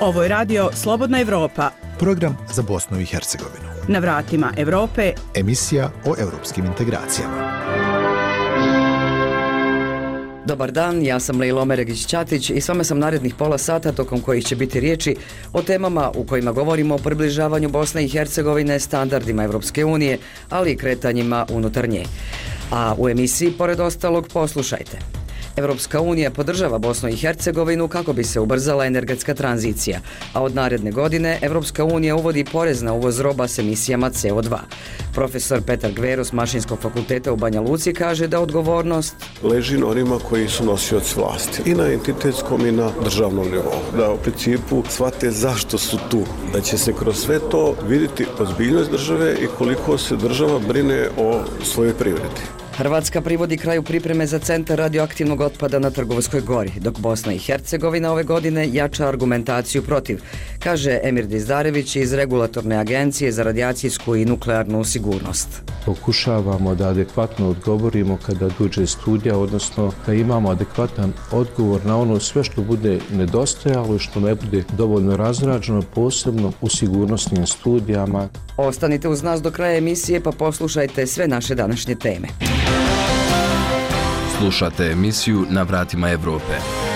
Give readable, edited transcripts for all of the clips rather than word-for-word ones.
Ovo je radio Slobodna Evropa. Program za Bosnu i Hercegovinu. Na vratima Evrope. Emisija o europskim integracijama. Dobar dan, ja sam Lejla Omeregić-Ćatić i s vama sam narednih pola sata tokom kojih će biti riječi o temama u kojima govorimo o približavanju Bosne i Hercegovine standardima Evropske unije, ali i kretanjima unutar nje. A u emisiji, pored ostalog, poslušajte. Evropska unija podržava Bosnu i Hercegovinu kako bi se ubrzala energetska tranzicija, a od naredne godine Evropska unija uvodi porez na uvoz roba s emisijama CO2. Profesor Petar Gvero s Mašinskog fakulteta u Banja Luci kaže da odgovornost leži na onima koji su nosioci vlasti, i na entitetskom i na državnom nivou. Da u principu shvate zašto su tu, da će se kroz sve to vidjeti ozbiljnost države i koliko se država brine o svojoj privredi. Hrvatska privodi kraju pripreme za centar radioaktivnog otpada na Trgovskoj gori, dok Bosna i Hercegovina ove godine jača argumentaciju protiv, kaže Emir Dizdarević iz Regulatorne agencije za radijacijsku i nuklearnu sigurnost. Pokušavamo da adekvatno odgovorimo kada dođe studija, odnosno da imamo adekvatan odgovor na ono sve što bude nedostajalo i što ne bude dovoljno razrađeno, posebno u sigurnosnim studijama. Ostanite uz nas do kraja emisije pa poslušajte sve naše današnje teme. Slušate emisiju Na vratima Evrope.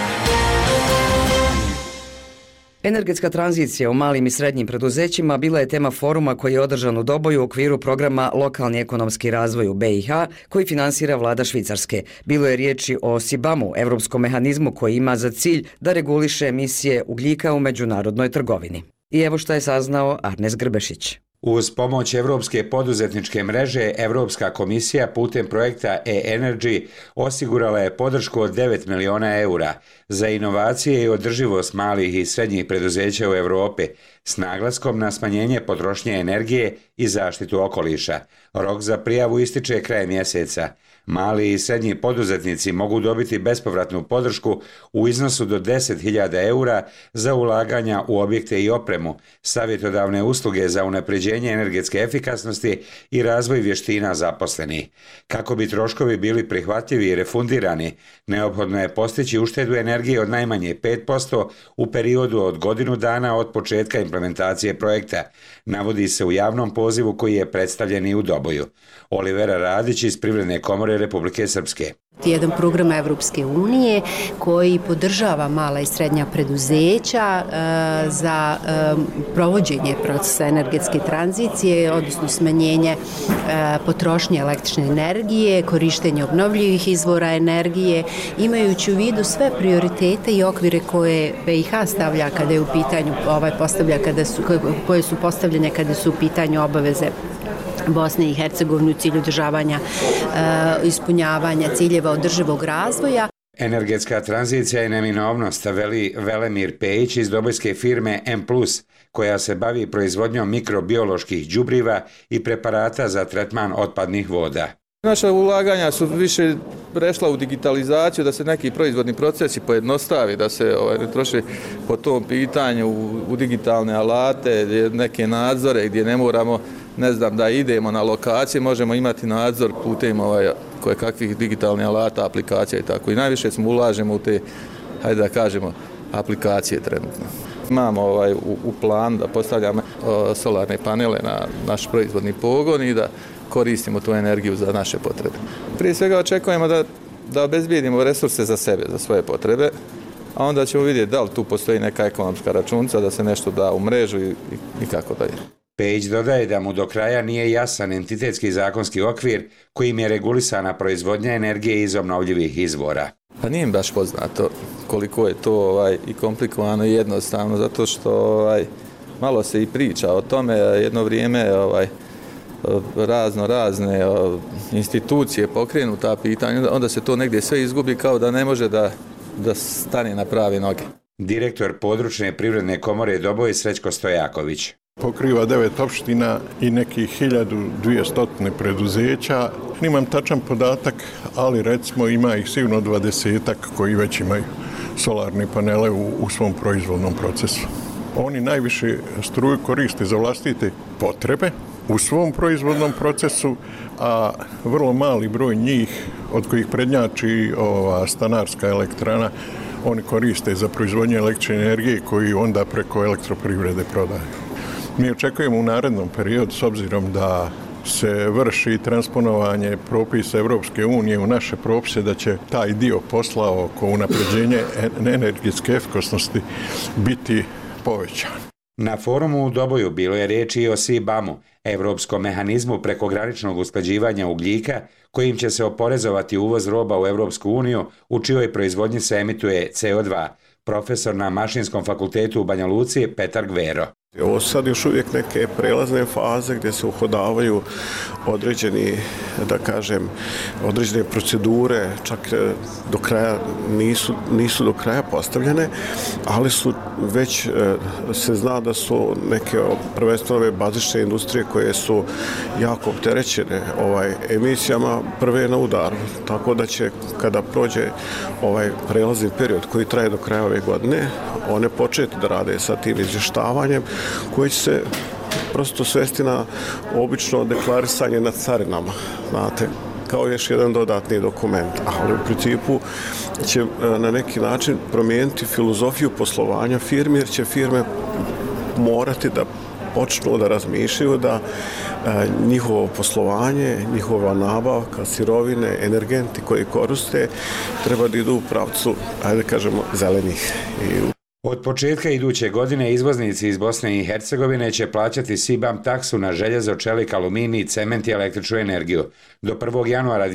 Energetska tranzicija u malim i srednjim preduzećima bila je tema foruma koji je održan u Doboju u okviru programa Lokalni ekonomski razvoj u BiH koji finansira vlada Švicarske. Bilo je riječi o SIBAM-u, evropskom mehanizmu koji ima za cilj da reguliše emisije ugljika u međunarodnoj trgovini. I evo šta je saznao Arnes Grbešić. Uz pomoć Evropske poduzetničke mreže, Evropska komisija putem projekta e-Energy osigurala je podršku od 9 miliona eura za inovacije i održivost malih i srednjih preduzeća u Europi s naglaskom na smanjenje potrošnje energije i zaštitu okoliša. Rok za prijavu ističe kraj mjeseca. Mali i srednji poduzetnici mogu dobiti bespovratnu podršku u iznosu do 10.000 eura za ulaganja u objekte i opremu, savjetodavne usluge za unapređenje energetske efikasnosti i razvoj vještina zaposlenih. Kako bi troškovi bili prihvatljivi i refundirani, neophodno je postići uštedu energije od najmanje 5% u periodu od godinu dana od početka implementacije projekta, navodi se u javnom pozivu koji je predstavljen i u Doboju. Olivera Radić iz Privredne komore Republike Srpske. Jedan program Evropske unije koji podržava mala i srednja preduzeća za provođenje procesa energetske tranzicije, odnosno smanjenje potrošnje električne energije, korištenje obnovljivih izvora energije, imajući u vidu sve prioritete i okvire koje BiH stavlja kada je u pitanju koje su postavljene kada su u pitanju obaveze Bosne i Hercegovine u cilju održavanja ispunjavanja ciljeva održivog razvoja. Energetska tranzicija je neminovnost, veli Velemir Pejić iz dobojske firme M+, koja se bavi proizvodnjom mikrobioloških đubriva i preparata za tretman otpadnih voda. Naša ulaganja su više prešla u digitalizaciju, da se neki proizvodni procesi pojednostavi, da se ne troši po tom pitanju u digitalne alate, neke nadzore gdje ne moramo, da idemo na lokacije, možemo imati nadzor putem koje kakvih digitalnih alata, aplikacija i tako. I najviše smo ulažemo u te, hajde da kažemo, aplikacije trenutno. Imamo u planu da postavljamo solarne panele na naš proizvodni pogon i da koristimo tu energiju za naše potrebe. Prije svega očekujemo da obezbijedimo resurse za sebe, za svoje potrebe, a onda ćemo vidjeti da li tu postoji neka ekonomska računica, da se nešto da u mrežu i kako dalje. Pejić dodaje da mu do kraja nije jasan entitetski zakonski okvir kojim je regulisana proizvodnja energije iz obnovljivih izvora. Pa nije mi baš poznato koliko je to i komplikovano i jednostavno, zato što malo se i priča o tome, jedno vrijeme razne institucije pokrenu ta pitanja, onda se to negdje sve izgubi kao da ne može da stane na prave noge. Direktor područne privredne komore Doboj Srećko Stojaković. Pokriva 9 opština i nekih 1200 preduzeća. Nimam tačan podatak, ali recimo ima ih sigurno 20-ak koji već imaju solarne panele u svom proizvodnom procesu. Oni najviše struju koriste za vlastite potrebe u svom proizvodnom procesu, a vrlo mali broj njih, od kojih prednjači stanarska elektrana, oni koriste za proizvodnje električne energije koju onda preko elektroprivrede prodaju. Mi očekujemo u narednom periodu, s obzirom da se vrši transponovanje propisa Evropske unije u naše propise, da će taj dio posla oko unapređenja energetske efikasnosti biti povećan. Na forumu u Doboju bilo je riječi i o CBAM-u, Evropskom mehanizmu prekograničnog usklađivanja ugljika, kojim će se oporezovati uvoz roba u Evropsku uniju, u čijoj proizvodnji se emituje CO2, profesor na Mašinskom fakultetu u Banja Luci Petar Gvero. Ovo su sad još uvijek neke prelazne faze gdje se uhodavaju određene procedure, čak do kraja nisu do kraja postavljene, ali su već se zna da su neke prvenstveno ove bazične industrije koje su jako opterećene emisijama prve na udaru. Tako da će kada prođe ovaj prelazni period koji traje do kraja ove godine, one početi da rade sa tim izvještavanjem koji će se prosto svesti na obično deklarisanje na carinama, znate, kao još jedan dodatni dokument, ali u principu će na neki način promijeniti filozofiju poslovanja firmi, jer će firme morati da počnu da razmišljaju da njihovo poslovanje, njihova nabavka, sirovine, energenti koji koriste treba da idu u pravcu, ajde kažemo, zelenih. Od početka iduće godine izvoznici iz Bosne i Hercegovine će plaćati CBAM taksu na željezo, čelik, aluminij, cement i električnu energiju. Do 1. januara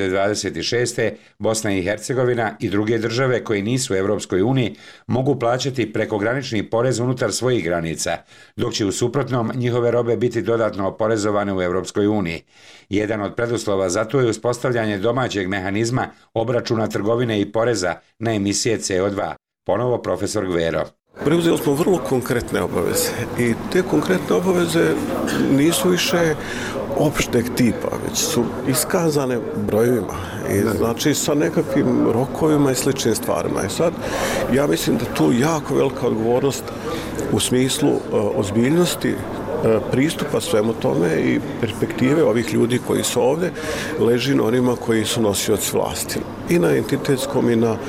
2026. Bosna i Hercegovina i druge države koji nisu u Evropskoj uniji mogu plaćati prekogranični porez unutar svojih granica, dok će u suprotnom njihove robe biti dodatno oporezovane u Evropskoj uniji. Jedan od preduslova za to je uspostavljanje domaćeg mehanizma obračuna trgovine i poreza na emisije CO2. Ponovo profesor Gvero. Preuzeli smo vrlo konkretne obaveze i te konkretne obaveze nisu više opšteg tipa, već su iskazane brojevima i znači sa nekakvim rokovima i sličnim stvarima. I sad ja mislim da tu jako velika odgovornost u smislu ozbiljnosti pristupa svemu tome i perspektive ovih ljudi koji su ovdje leži na onima koji su nosioci vlasti i na entitetskom i na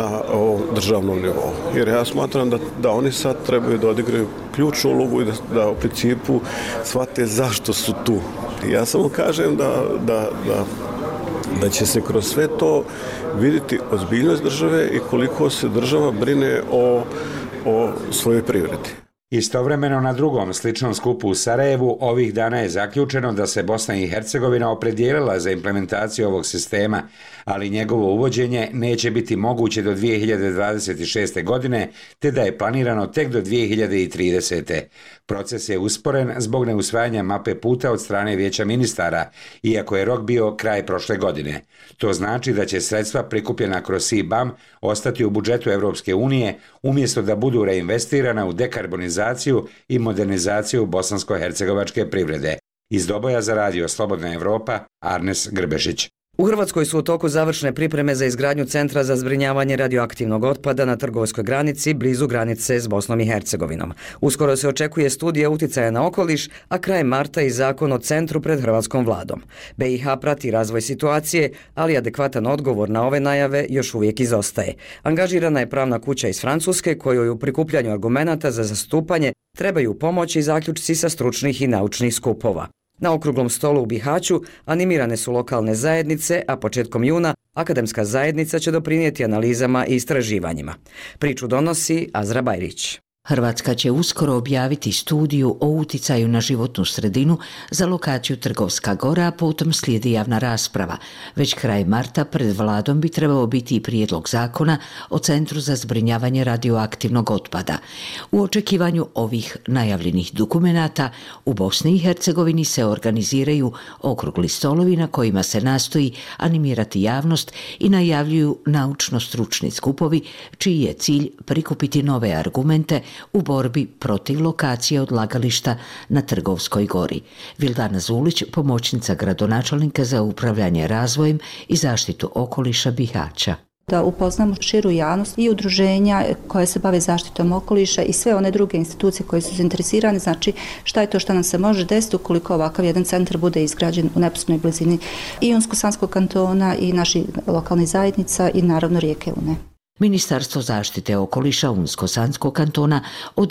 državnom nivou. Jer ja smatram da oni sad trebaju da odigraju ključnu ulogu i da u principu shvate zašto su tu. Ja samo kažem da će se kroz sve to vidjeti ozbiljnost države i koliko se država brine o svojoj privredi. Istovremeno na drugom sličnom skupu u Sarajevu ovih dana je zaključeno da se Bosna i Hercegovina opredijelila za implementaciju ovog sistema, ali njegovo uvođenje neće biti moguće do 2026. godine, te da je planirano tek do 2030. Proces je usporen zbog neusvajanja mape puta od strane Vijeća ministara, iako je rok bio kraj prošle godine. To znači da će sredstva prikupljena kroz CBAM ostati u budžetu Evropske unije, umjesto da budu reinvestirana u dekarbonizaciju i modernizaciju bosansko-hercegovačke privrede. Iz Doboja za radio Slobodna Evropa, Arnes Grbešić. U Hrvatskoj su u toku završne pripreme za izgradnju centra za zbrinjavanje radioaktivnog otpada na trgovinskoj granici blizu granice s Bosnom i Hercegovinom. Uskoro se očekuje studija uticaja na okoliš, a krajem marta i zakon o centru pred hrvatskom vladom. BiH prati razvoj situacije, ali adekvatan odgovor na ove najave još uvijek izostaje. Angažirana je pravna kuća iz Francuske kojoj u prikupljanju argumenata za zastupanje trebaju pomoći zaključci sa stručnih i naučnih skupova. Na okruglom stolu u Bihaću animirane su lokalne zajednice, a početkom juna akademska zajednica će doprinijeti analizama i istraživanjima. Priču donosi Azra Bajrić. Hrvatska će uskoro objaviti studiju o uticaju na životnu sredinu za lokaciju Trgovska gora, a potom slijedi javna rasprava. Već kraj marta pred vladom bi trebao biti i prijedlog zakona o Centru za zbrinjavanje radioaktivnog otpada. U očekivanju ovih najavljenih dokumenata u Bosni i Hercegovini se organiziraju okrugli stolovi na kojima se nastoji animirati javnost i najavljuju naučno-stručni skupovi čiji je cilj prikupiti nove argumente u borbi protiv lokacije odlagališta na Trgovskoj gori. Vildana Zulić, pomoćnica gradonačelnika za upravljanje razvojem i zaštitu okoliša Bihaća. Da upoznamo širu javnost i udruženja koje se bave zaštitom okoliša i sve one druge institucije koje su zainteresirane, znači šta je to što nam se može desiti ukoliko ovakav jedan centar bude izgrađen u neposrednoj blizini i Unsko-Sanskog kantona i naših lokalnih zajednica i naravno rijeke Une. Ministarstvo zaštite okoliša Unsko-Sanskog kantona od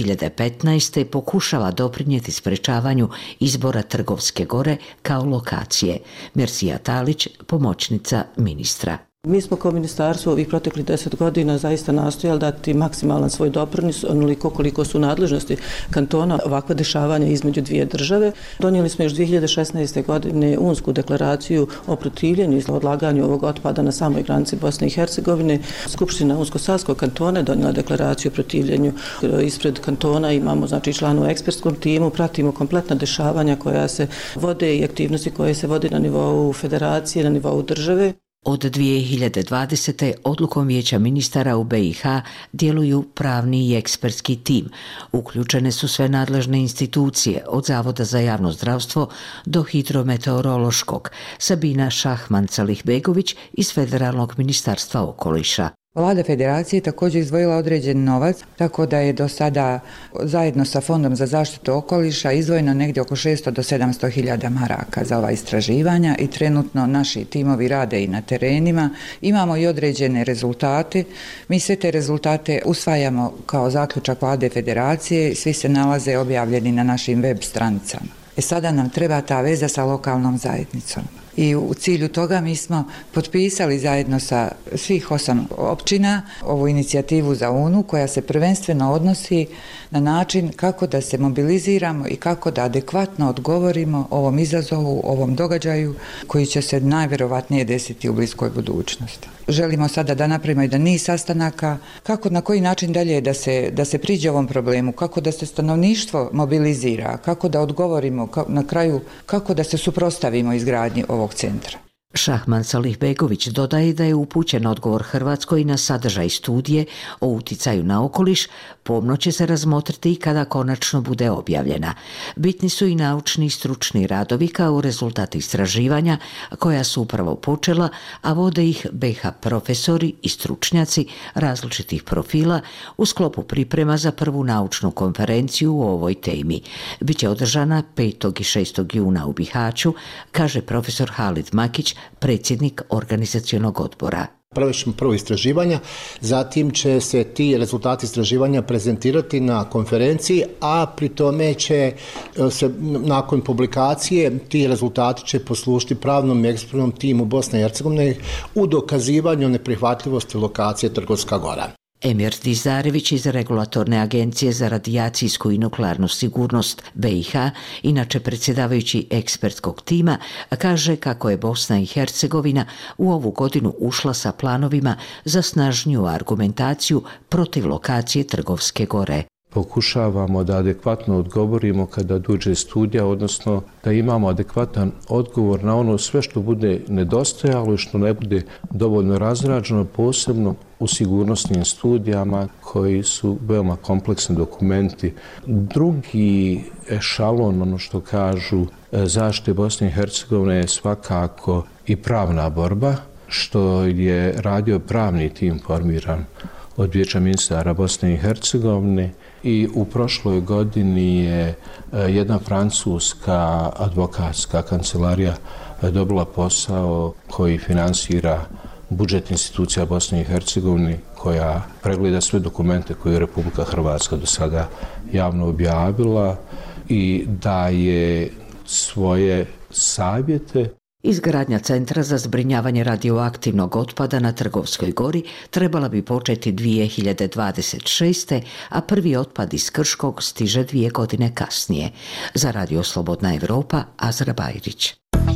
2015. pokušava doprinijeti sprečavanju izbora Trgovske gore kao lokacije. Mersija Talić, pomoćnica ministra. Mi smo kao ministarstvo ovih proteklih 10 godina zaista nastojali dati maksimalan svoj doprinos, onoliko koliko su nadležnosti kantona ovakva dešavanja između dvije države. Donijeli smo još 2016. godine Unsku deklaraciju o protivljenju i odlaganju ovog otpada na samoj granici Bosne i Hercegovine. Skupština Unsko-Sanskog kantona je donijela deklaraciju o protivljenju. Ispred kantona imamo članu u ekspertskom timu, pratimo kompletna dešavanja koja se vode i aktivnosti koje se vode na nivou federacije, na nivou države. Od 2020. odlukom Vijeća ministara u BiH djeluju pravni i ekspertski tim. Uključene su sve nadležne institucije, od Zavoda za javno zdravstvo do hidrometeorološkog. Sabina Šahman-Calihbegović iz Federalnog ministarstva okoliša. Vlada federacije također izdvojila određen novac, tako da je do sada zajedno sa Fondom za zaštitu okoliša izdvojeno negdje oko 600 do 700 hiljada maraka za ova istraživanja i trenutno naši timovi rade i na terenima. Imamo i određene rezultate. Mi sve te rezultate usvajamo kao zaključak Vlade federacije, svi se nalaze objavljeni na našim web stranicama. Sada nam treba ta veza sa lokalnom zajednicom. I u cilju toga mi smo potpisali zajedno sa svih 8 općina ovu inicijativu za UNU koja se prvenstveno odnosi na način kako da se mobiliziramo i kako da adekvatno odgovorimo ovom izazovu, ovom događaju koji će se najvjerovatnije desiti u bliskoj budućnosti. Želimo sada da napravimo jedan niz sastanaka, kako na koji način dalje da se priđe ovom problemu, kako da se stanovništvo mobilizira, kako da odgovorimo na kraju, kako da se suprotstavimo izgradnji ovog centra. Šahman-Calihbegović dodaje da je upućen odgovor Hrvatskoj na sadržaj studije o uticaju na okoliš, pomno će se razmotriti i kada konačno bude objavljena. Bitni su i naučni i stručni radovi kao rezultat istraživanja koja su upravo počela, a vode ih BiH profesori i stručnjaci različitih profila u sklopu priprema za prvu naučnu konferenciju o ovoj temi. Biće održana 5. i 6. juna u Bihaću, kaže profesor Halid Makić, predsjednik organizacionog odbora. Pravit ćemo prvo istraživanja, zatim će se ti rezultati istraživanja prezentirati na konferenciji, a pri tome će se nakon publikacije ti rezultati će poslužiti pravnom i ekspertnom timu Bosne i Hercegovine u dokazivanju neprihvatljivosti lokacije Trgovska gora. Emir Dizarević iz Regulatorne agencije za radijacijsku i nuklearnu sigurnost BiH, inače predsjedavajući ekspertskog tima, kaže kako je Bosna i Hercegovina u ovu godinu ušla sa planovima za snažniju argumentaciju protiv lokacije Trgovske gore. Pokušavamo da adekvatno odgovorimo kada dođe studija, odnosno da imamo adekvatan odgovor na ono sve što bude nedostajalo i što ne bude dovoljno razrađeno, posebno u sigurnosnim studijama koji su veoma kompleksni dokumenti. Drugi ešalon, ono što kažu zaštite Bosne i Hercegovine, je svakako i pravna borba, što je radio pravni tim formiran od Vijeća ministara Bosne i Hercegovine. I u prošloj godini je jedna francuska advokatska kancelarija dobila posao koji finansira budžet institucija Bosne i Hercegovine, koja pregleda sve dokumente koje je Republika Hrvatska do sada javno objavila i daje svoje savjete. Izgradnja centra za zbrinjavanje radioaktivnog otpada na Trgovskoj gori trebala bi početi 2026. a prvi otpad iz Krškog stiže 2 godine kasnije. Za Radio Slobodna Evropa, Azra Bajrić.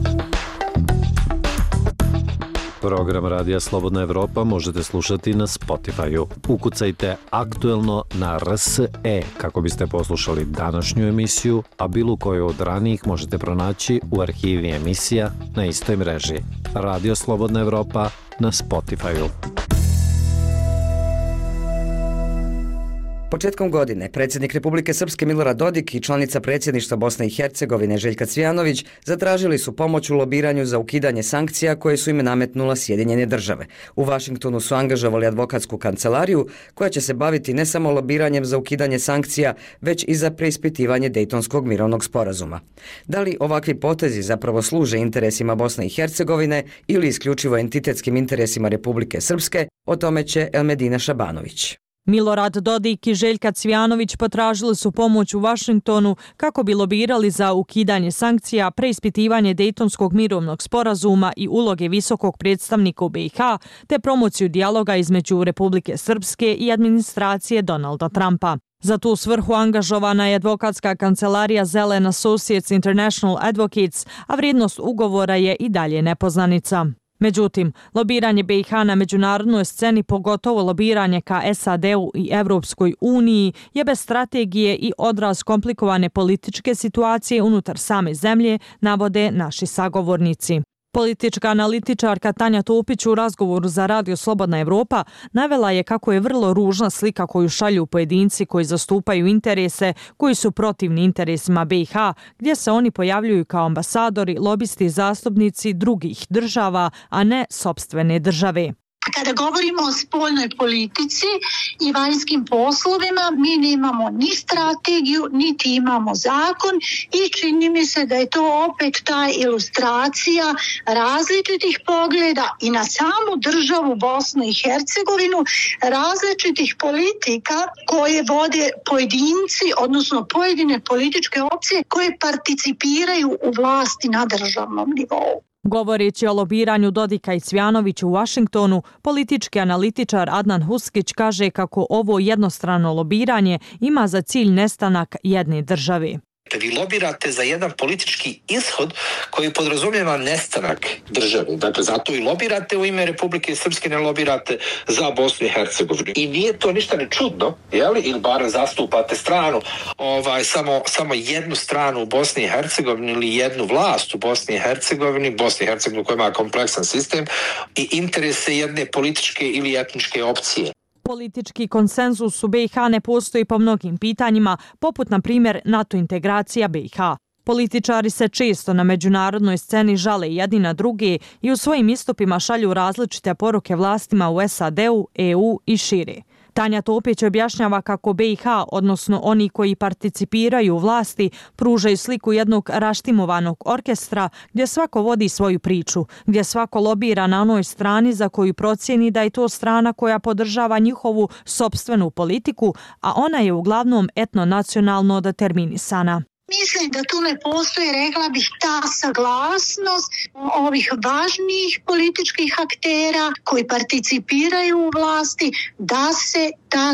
Program Radija Slobodna Evropa možete slušati na Spotify-u. Ukucajte aktuelno na RSE kako biste poslušali današnju emisiju, a bilo koju od ranijih možete pronaći u arhivi emisija na istoj mreži. Radio Slobodna Evropa na Spotify-u. Početkom godine predsjednik Republike Srpske Milorad Dodik i članica predsjedništva Bosne i Hercegovine Željka Cvijanović zatražili su pomoć u lobiranju za ukidanje sankcija koje su im nametnula Sjedinjene države. U Vašingtonu su angažovali advokatsku kancelariju koja će se baviti ne samo lobiranjem za ukidanje sankcija, već i za preispitivanje Dejtonskog mirovnog sporazuma. Da li ovakvi potezi zapravo služe interesima Bosne i Hercegovine ili isključivo entitetskim interesima Republike Srpske, o tome će Elmedina Šabanović. Milorad Dodik i Željka Cvijanović potražili su pomoć u Vašingtonu kako bi lobirali za ukidanje sankcija, preispitivanje Dejtonskog mirovnog sporazuma i uloge visokog predstavnika u BiH, te promociju dijaloga između Republike Srpske i administracije Donalda Trumpa. Za tu svrhu angažovana je advokatska kancelarija Zelen Associates International Advocates, a vrijednost ugovora je i dalje nepoznanica. Međutim, lobiranje BiH na međunarodnoj sceni, pogotovo lobiranje ka SAD-u i Evropskoj uniji, je bez strategije i odraz komplikovane političke situacije unutar same zemlje, navode naši sagovornici. Politička analitičarka Tanja Topić u razgovoru za Radio Slobodna Evropa navela je kako je vrlo ružna slika koju šalju pojedinci koji zastupaju interese koji su protivni interesima BiH, gdje se oni pojavljuju kao ambasadori, lobisti i zastupnici drugih država, a ne sopstvene države. Kada govorimo o spoljnoj politici i vanjskim poslovima, mi nemamo ni strategiju, niti imamo zakon i čini mi se da je to opet ta ilustracija različitih pogleda i na samu državu Bosnu i Hercegovinu, različitih politika koje vode pojedinci, odnosno pojedine političke opcije koje participiraju u vlasti na državnom nivou. Govoreći o lobiranju Dodika i Cvijanovića u Vašingtonu, politički analitičar Adnan Huskić kaže kako ovo jednostrano lobiranje ima za cilj nestanak jedne države. Vi lobirate za jedan politički ishod koji podrazumijeva nestanak države. Dakle, zato i lobirate u ime Republike Srpske, ne lobirate za Bosnu i Hercegovinu. I nije to ništa ni čudno, jeli? Ili bar zastupate stranu, samo jednu stranu u Bosni i Hercegovini ili jednu vlast u Bosni i Hercegovini koja ima kompleksan sistem i interese jedne političke ili etničke opcije. Politički konsenzus u BiH ne postoji po mnogim pitanjima, poput na primjer NATO integracija BiH. Političari se često na međunarodnoj sceni žale jedni na druge i u svojim istupima šalju različite poruke vlastima u SAD-u, EU i šire. Tanja Topić objašnjava kako BiH, odnosno oni koji participiraju u vlasti, pružaju sliku jednog raštimovanog orkestra gdje svako vodi svoju priču, gdje svako lobira na onoj strani za koju procijeni da je to strana koja podržava njihovu sopstvenu politiku, a ona je uglavnom etnonacionalno determinisana. Mislim da tu ne postoji, rekla bih, ta saglasnost ovih važnijih političkih aktera koji participiraju u vlasti da se ta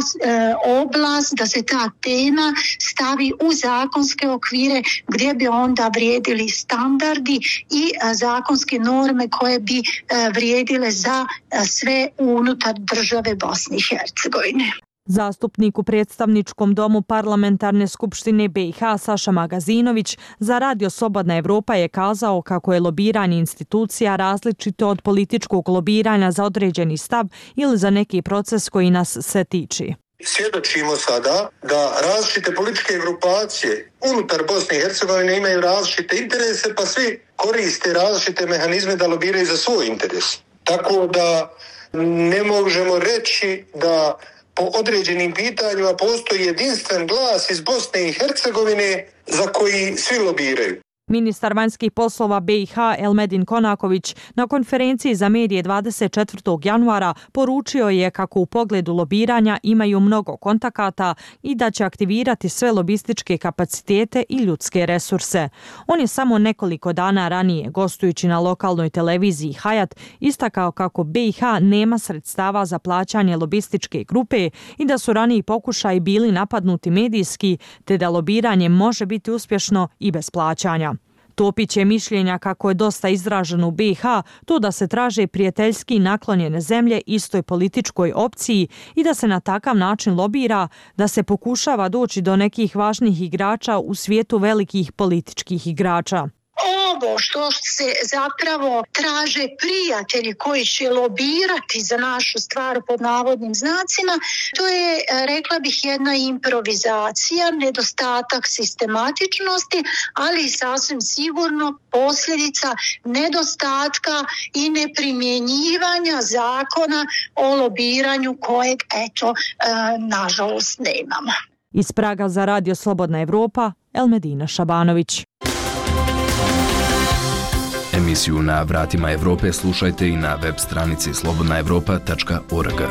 oblast, da se ta tema stavi u zakonske okvire gdje bi onda vrijedili standardi i zakonske norme koje bi vrijedile za sve unutar države Bosne i Hercegovine. Zastupnik u predstavničkom domu Parlamentarne skupštine BiH Saša Magazinović za Radio Slobodna Evropa je kazao kako je lobiranje institucija različito od političkog lobiranja za određeni stav ili za neki proces koji nas se tiče. Svjedočimo sada da različite političke grupacije unutar Bosne i Hercegovine imaju različite interese, pa svi koriste različite mehanizme da lobiraju za svoj interes. Tako da ne možemo reći da po određenim pitanjima postoji jedinstven glas iz Bosne i Hercegovine za koji svi lobiraju. Ministar vanjskih poslova BiH Elmedin Konaković na konferenciji za medije 24. januara poručio je kako u pogledu lobiranja imaju mnogo kontakata i da će aktivirati sve lobističke kapacitete i ljudske resurse. On je samo nekoliko dana ranije, gostujući na lokalnoj televiziji Hayat, istakao kako BiH nema sredstava za plaćanje lobističke grupe i da su raniji pokušaji bili napadnuti medijski, te da lobiranje može biti uspješno i bez plaćanja. Topić je mišljenja kako je dosta izraženo u BiH to da se traže prijateljski naklonjene zemlje istoj političkoj opciji i da se na takav način lobira, da se pokušava doći do nekih važnih igrača u svijetu velikih političkih igrača. ovo što se zapravo traže prijatelji koji će lobirati za našu stvar pod navodnim znacima, to je, rekla bih, jedna improvizacija, nedostatak sistematičnosti, ali sasvim sigurno posljedica nedostatka i neprimjenjivanja zakona o lobiranju kojeg, nažalost, nemamo. Iz Praga za Radio Slobodna Evropa, Elmedina Šabanović. Emisiju Na vratima Evrope slušajte i na web stranici slobodnaevropa.org.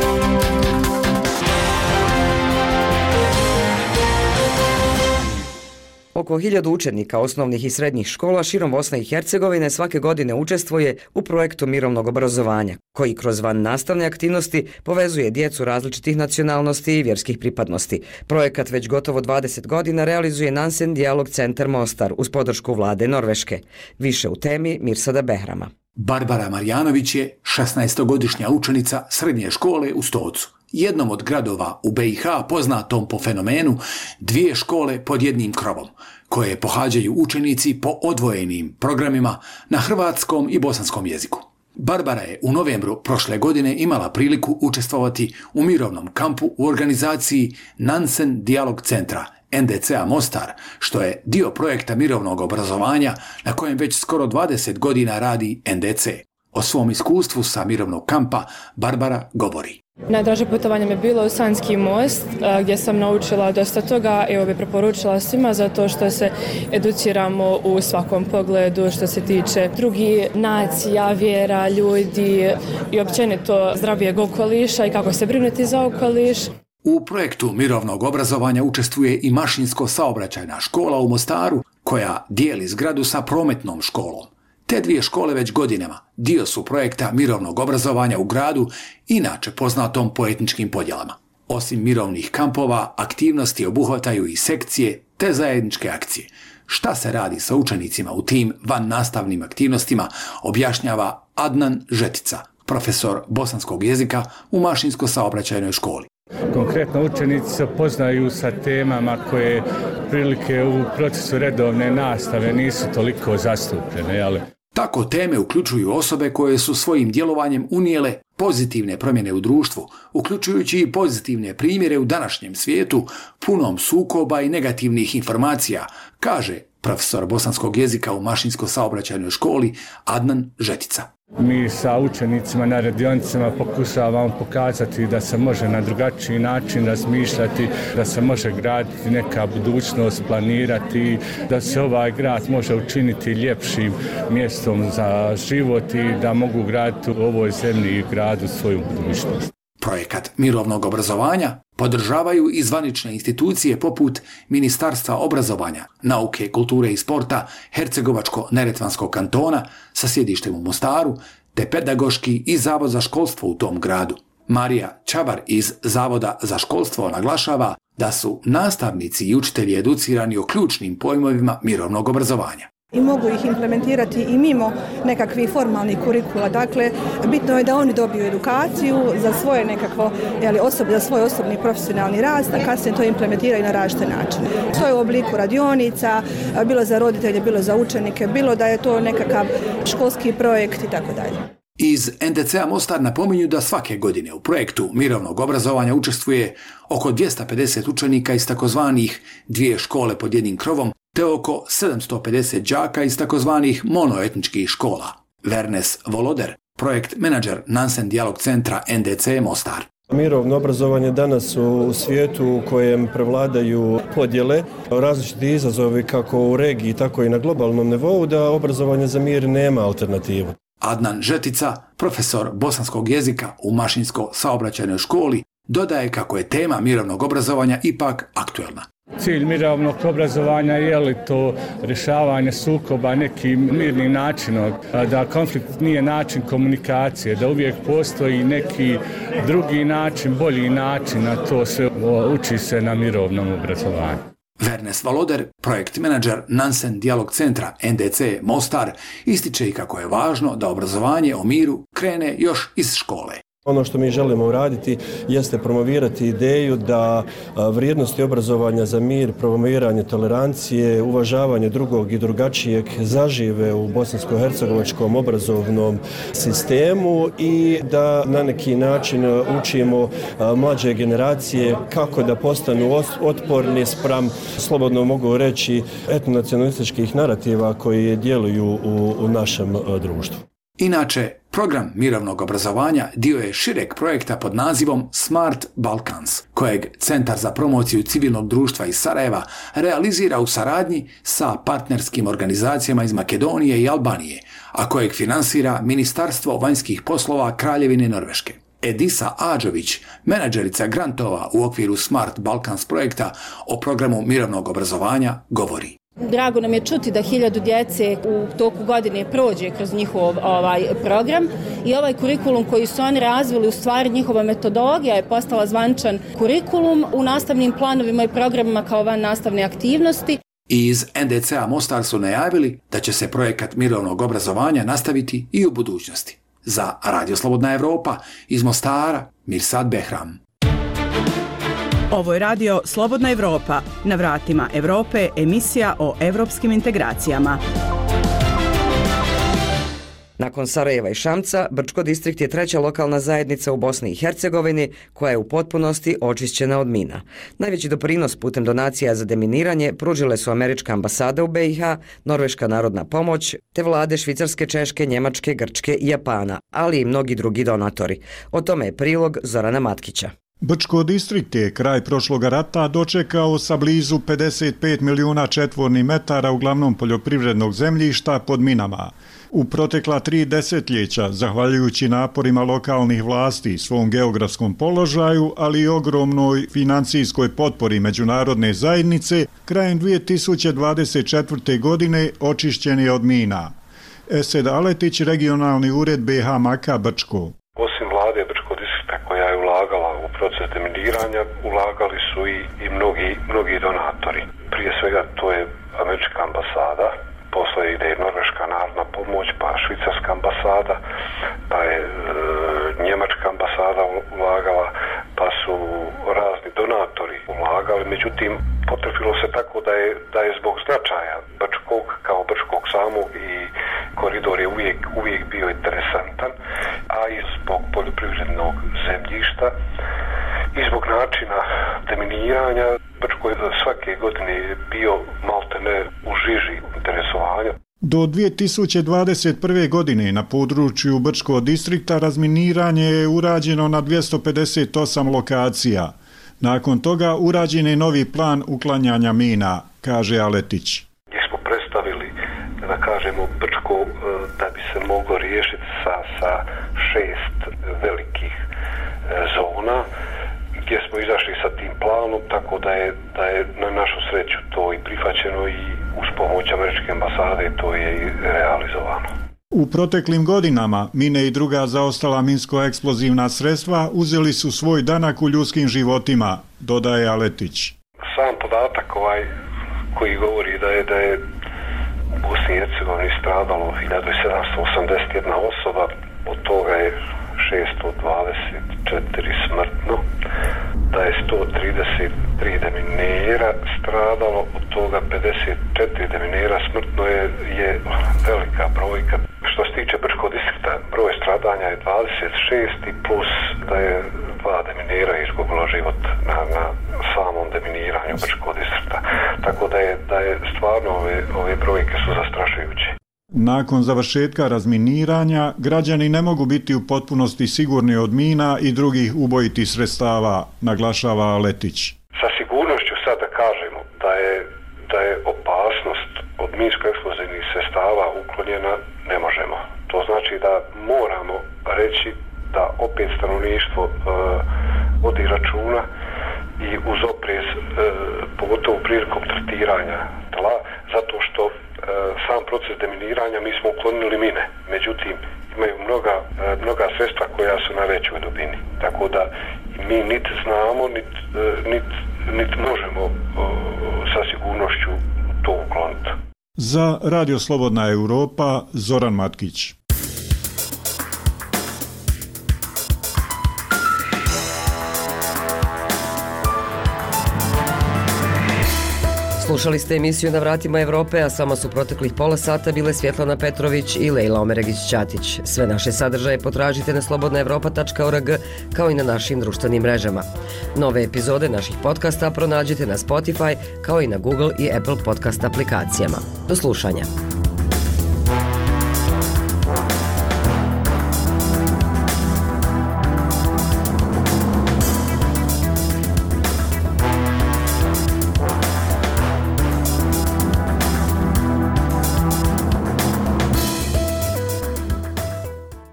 Oko 1000 učenika osnovnih i srednjih škola širom Bosne i Hercegovine svake godine učestvuje u projektu mirovnog obrazovanja, koji kroz vannastavne aktivnosti povezuje djecu različitih nacionalnosti i vjerskih pripadnosti. Projekat već gotovo 20 godina realizuje Nansen Dialog Centar Mostar uz podršku vlade Norveške. Više u temi Mirsada Behrama. Barbara Marjanović je 16-godišnja učenica srednje škole u Stocu, jednom od gradova u BiH poznatom po fenomenu 2 škole pod jednim krovom, koje pohađaju učenici po odvojenim programima na hrvatskom i bosanskom jeziku. Barbara je u novembru prošle godine imala priliku učestvovati u mirovnom kampu u organizaciji Nansen Dialog Centra NDC-a Mostar, što je dio projekta mirovnog obrazovanja na kojem već skoro 20 godina radi NDC. O svom iskustvu sa mirovnog kampa Barbara govori. Najdraže putovanje mi je bilo u Sanski most, gdje sam naučila dosta toga i ovo bi preporučila svima zato što se educiramo u svakom pogledu što se tiče drugih nacija, vjera, ljudi i općenito zdravijeg okoliša i kako se brinuti za okoliš. U projektu mirovnog obrazovanja učestvuje i Mašinsko-saobraćajna škola u Mostaru, koja dijeli zgradu sa prometnom školom. Te 2 škole već godinama dio su projekta mirovnog obrazovanja u gradu, inače poznatom po etničkim podjelama. Osim mirovnih kampova, aktivnosti obuhvataju i sekcije te zajedničke akcije. Šta se radi sa učenicima u tim vannastavnim aktivnostima, objašnjava Adnan Žetica, profesor bosanskog jezika u Mašinsko-saobraćajnoj školi. Konkretno učenici se poznaju sa temama koje prilike u procesu redovne nastave nisu toliko zastupljene, ali tako teme uključuju osobe koje su svojim djelovanjem unijele pozitivne promjene u društvu, uključujući i pozitivne primjere u današnjem svijetu punom sukoba i negativnih informacija, kaže profesor bosanskog jezika u Mašinsko-saobraćajnoj školi Adnan Žetica. Mi sa učenicima na radionicama pokušavamo pokazati da se može na drugačiji način razmišljati, da se može graditi neka budućnost, planirati, da se ovaj grad može učiniti ljepšim mjestom za život i da mogu graditi u ovoj zemlji i gradu svoju budućnost. Projekat mirovnog obrazovanja podržavaju i zvanične institucije poput Ministarstva obrazovanja, nauke, kulture i sporta Hercegovačko-neretvanskog kantona sa sjedištem u Mostaru, te pedagoški i Zavod za školstvo u tom gradu. Marija Čabar iz Zavoda za školstvo naglašava da su nastavnici i učitelji educirani o ključnim pojmovima mirovnog obrazovanja. I mogu ih implementirati i mimo nekakvih formalnih kurikula. Dakle, bitno je da oni dobiju edukaciju za svoje nekakvo, za svoj osobni profesionalni rast, a kasnije to implementiraju na različite načine. To je u obliku radionica, bilo za roditelje, bilo za učenike, bilo da je to nekakav školski projekt i tako dalje. Iz NDC-a Mostar napominju da svake godine u projektu mirovnog obrazovanja učestvuje oko 250 učenika iz takozvanih 2 škole pod jednim krovom, te oko 750 đaka iz takozvanih monoetničkih škola. Vernes Voloder, projekt menadžer Nansen Dialog Centra NDC Mostar. Mirovno obrazovanje danas u svijetu u kojem prevladaju podjele, različiti izazovi kako u regiji, tako i na globalnom nivou, da obrazovanje za mir nema alternativu. Adnan Žetica, profesor bosanskog jezika u Mašinsko-saobraćajnoj školi, dodaje kako je tema mirovnog obrazovanja ipak aktuelna. Cilj mirovnog obrazovanja je li to rješavanje sukoba nekim mirnim načinom, da konflikt nije način komunikacije, da uvijek postoji neki drugi način, bolji način, a to sve uči se na mirovnom obrazovanju. Vernes Voloder, projekt menadžer Nansen Dialog Centra NDC Mostar, ističe i kako je važno da obrazovanje o miru krene još iz škole. Ono što mi želimo uraditi jeste promovirati ideju da vrijednosti obrazovanja za mir, promoviranje tolerancije, uvažavanje drugog i drugačijeg zažive u bosansko-hercegovačkom obrazovnom sistemu i da na neki način učimo mlađe generacije kako da postanu otporni spram, slobodno mogu reći, etnonacionalističkih narativa koji djeluju u našem društvu. Inače, program mirovnog obrazovanja dio je šireg projekta pod nazivom Smart Balkans, kojeg Centar za promociju civilnog društva iz Sarajeva realizira u saradnji sa partnerskim organizacijama iz Makedonije i Albanije, a kojeg finansira Ministarstvo vanjskih poslova Kraljevine Norveške. Edisa Ađović, menadžerica grantova u okviru Smart Balkans projekta o programu mirovnog obrazovanja, govori. Drago nam je čuti da 1000 djece u toku godine prođe kroz njihov program i ovaj kurikulum koji su oni razvili, u stvari njihova metodologija je postala zvaničan kurikulum u nastavnim planovima i programima kao van nastavne aktivnosti. Iz NDC-a Mostar su najavili da će se projekat mirovnog obrazovanja nastaviti i u budućnosti. Za Radio Slobodna Evropa iz Mostara, Mirsad Behram. Ovo je radio Slobodna Evropa. Na vratima Evrope, emisija o evropskim integracijama. Nakon Sarajeva i Šamca, Brčko distrikt je treća lokalna zajednica u Bosni i Hercegovini koja je u potpunosti očišćena od mina. Najveći doprinos putem donacija za deminiranje pružile su Američka ambasada u BiH, Norveška narodna pomoć, te vlade Švicarske, Češke, Njemačke, Grčke i Japana, ali i mnogi drugi donatori. O tome je prilog Zorana Matkića. Brčko distrikt je kraj prošloga rata dočekao sa blizu 55 milijuna četvornih metara uglavnom poljoprivrednog zemljišta pod minama. U protekla 3 desetljeća, zahvaljujući naporima lokalnih vlasti, svom geografskom položaju, ali i ogromnoj financijskoj potpori međunarodne zajednice, krajem 2024. godine očišćen je od mina. Esed Aletić, regionalni ured BiH Maka Brčko. Osim vlade Brčko distrikta koja je ulagala u proces deminiranja, ulagali su i mnogi donatori. Prije svega to je Američka ambasada, posle ide i Norveška narodna pomoć, pa Švicarska ambasada, pa je Njemačka ambasada ulagala, pa su razni donatori ulagali. Međutim, potrefilo se tako da je zbog značaja Brčkog kao Brčkog samog i koridor je uvijek bio interesantan, a i zbog poljoprivrednog zemljišta i zbog načina deminiranja Brčko je svake godine bio maltene u žiži interesovanja. Do 2021. godine na području Brčkog distrikta razminiranje je urađeno na 258 lokacija. Nakon toga urađen je novi plan uklanjanja mina, kaže Aletić. Gdje smo predstavili, da kažemo, Brčko da bi se moglo riješiti sa 6 velikih zona, gdje smo izašli sa tim planom, tako da je na našu sreću to i prihvaćeno i uz pomoć Američke ambasade to je i realizovano. U proteklim godinama mine i druga zaostala minsko-eksplozivna sredstva uzeli su svoj danak u ljudskim životima, dodaje Aletić. Sam podatak koji govori da je u Bosni i Hercegovini stradalo 1781 osoba, od toga je 624 smrtno, da je 133 deminera stradalo, od toga 54 deminera smrtno je velika brojka. Što se tiče Brčkog distrikta, broj stradanja je 26 i plus da je 2 deminera izgubilo život na samom deminiranju Brčkog distrikta. Tako da je stvarno ove brojke su zastrašujuće. Nakon završetka razminiranja, građani ne mogu biti u potpunosti sigurni od mina i drugih ubojitih sredstava, naglašava Aletić. Sa sigurnošću sad da kažemo da je opasnost od minsko-eksplozivnih sredstava uklonjena, ne možemo. To znači da moramo reći da opet stanovništvo vodi računa i uz oprez, pogotovo prilikom tretiranja tla, zato što sam proces deminiranja mi smo uklonili mine, međutim imaju mnoga sredstva koja su na većoj dubini, tako da mi niti znamo, niti možemo sa sigurnošću to ukloniti. Za Radio Slobodna Evropa, Zoran Matkić. Slušali ste emisiju Na vratima Evrope, a sama su proteklih pola sata bile Svjetlana Petrović i Lejla Omeregić-Ćatić. Sve naše sadržaje potražite na slobodnaevropa.org kao i na našim društvenim mrežama. Nove epizode naših podcasta pronađite na Spotify kao i na Google i Apple podcast aplikacijama. Do slušanja.